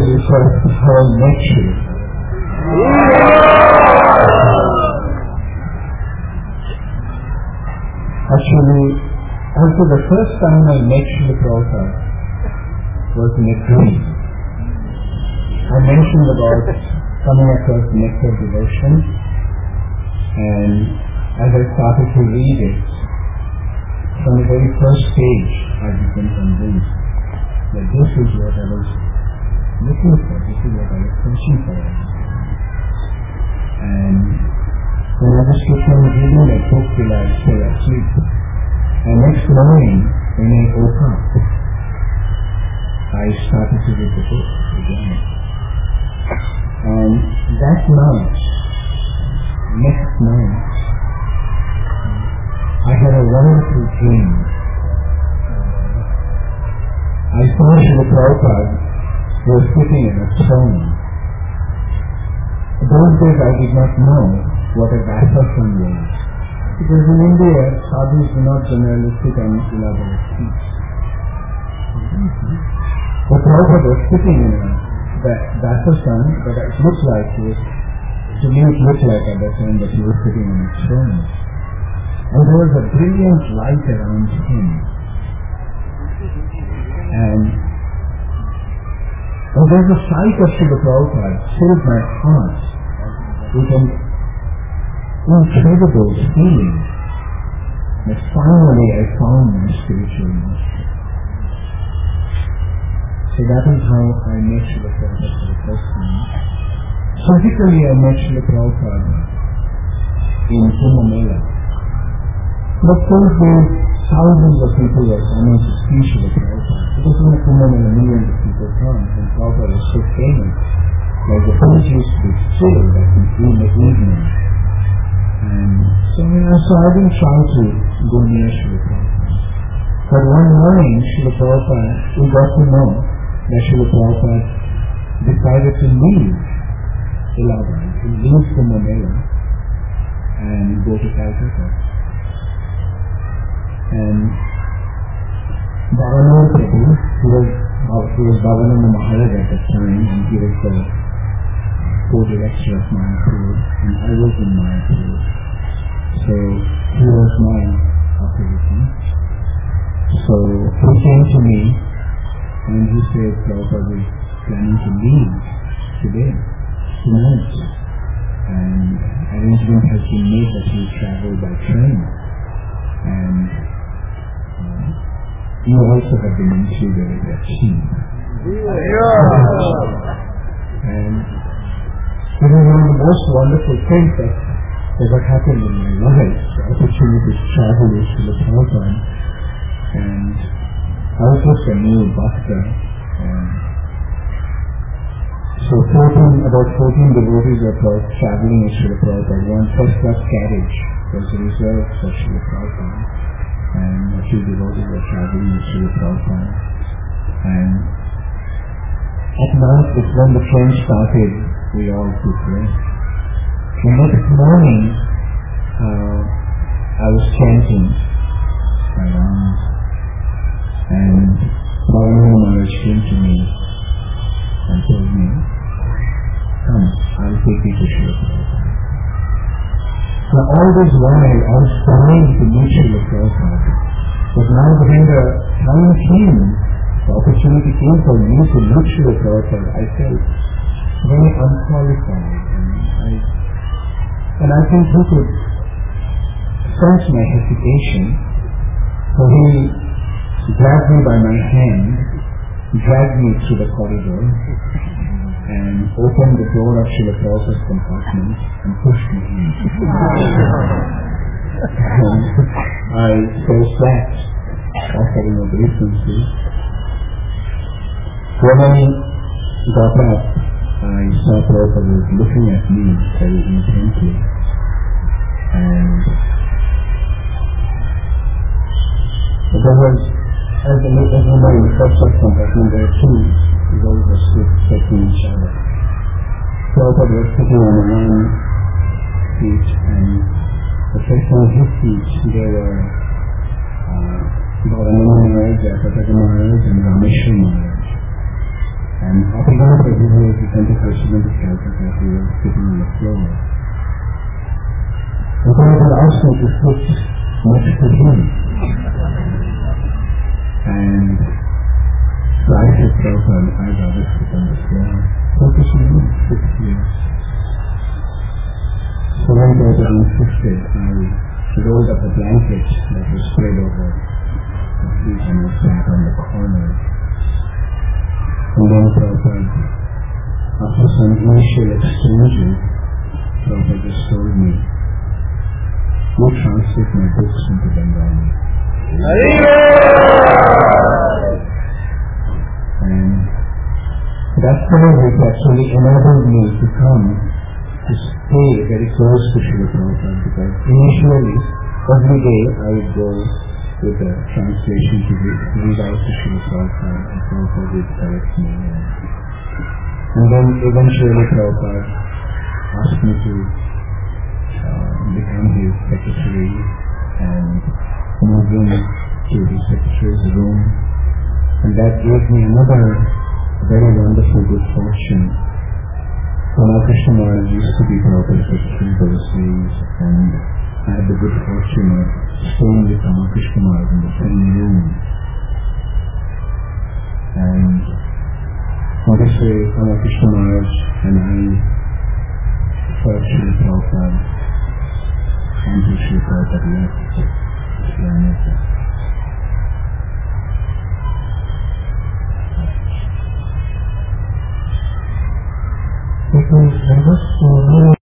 refer to how I met Srila Actually, also the first time I met Srila Prabhupada was in a dream. I mentioned about coming across Nectar Devotion, and as I started to read it, from the very first page I became convinced that this is what I was looking for, this is what I was searching for. And when I just kept on reading that book till I fell asleep, and next morning when I woke up, I started to read the book again. And that night, next night, I had a wonderful dream. I saw Srila Prabhupada was sitting in a throne. Those days I did not know what a Vyasasana was. Because in India, sadhus do not generally sit on elaborate seats. But Prabhupada was sitting in a Vyasasana, but it looked like to me it looked like at that time that he was sitting on a throne. And there was a brilliant light around him. And there's a sight of Srila Prabhupada filled my heart with an incredible feeling that finally I found my spiritual master. So that is how I met Srila Prabhupada for the first time. Physically I met Srila Prabhupada in Kumbh Mela. But those days, thousands of people were coming to see Srila Prabhupada. Because in Kumbh Mela, millions of people come, and Prabhupada was so famous. Like the place used to be filled in the evening. And so I didn't try to go near Srila Prabhupada. But one morning, Srila Prabhupada, we got to know that Srila Prabhupada decided to leave Allahabad, to leave Kumbh Mela, and go to Calcutta. And Bhavananda Prabhu, he was Bhavananda Maharaj at that time, and he was the co-director of Mayapur, and I was in Mayapur. So he was my operator. So he came to me and he said, Prabhupada is planning to leave today, tonight. And arrangement has been made that he travel by train. And you also have been included in that team. And it was one of the most wonderful things that ever happened in my life, the opportunity to travel with Srila Prabhupada. And I was just a new bhakta. So about 14 devotees were traveling with Srila Prabhupada. One first-class carriage was reserved for Srila Prabhupada. And a few devotees were traveling with Srila Prabhupada. And at night, when the train started, we all took rest. The next morning, I was chanting my rounds, and Bhavananda Maharaj came to me and told me, come, I'll take you to Srila Prabhupada. Now all this while, I was trying to meet Srila Prabhupada, but now when the time came, the opportunity came for me to meet Srila Prabhupada, I felt very unqualified, and I think he could sense my hesitation. So he grabbed me by my hand, dragged me through the corridor, and opened the door of Srila Prabhupada's compartment and pushed me in. And I fell flat, offering obeisances. When I got up, I saw Prabhupada was looking at me very intently, and there was, as everybody in the first compartment, there were two devotees were facing each other. Prabhupada was sitting on one seat, and facing his seat there were Bhavananda Maharaj, Jayapataka Maharaj, and Rameshwar Maharaj. And after one of the videos, he sent a question to Calcutta as we were sitting on the floor. And so I had asked me to switch next to him. And so I said, Prabhupada, I'd rather sit on the floor. Focus on me, sit here. So when Prabhupada insisted, I rolled up a blanket that was spread over the feet and was sat on the corner. And then Prabhupada, after some initial exchanges, Prabhupada just told me, you translate my books into Bengali. And that service actually enabled me to come to stay very close to Srila Prabhupada, because initially, every day I would go with the translation to read out to Srila Prabhupada, and Prabhupada would correct me. And then eventually Prabhupada asked me to become his secretary and move in to the secretary's room. And that gave me another very wonderful good fortune. Ramakrishna Maharaj used to be Prabhupada's secretary those days, and I had the good fortune of staying with Ramakrishna Maharaj in the same room. And in this way, Ramakrishna Maharaj and I served Srila Prabhupada until Srila Prabhupada left. Because there was so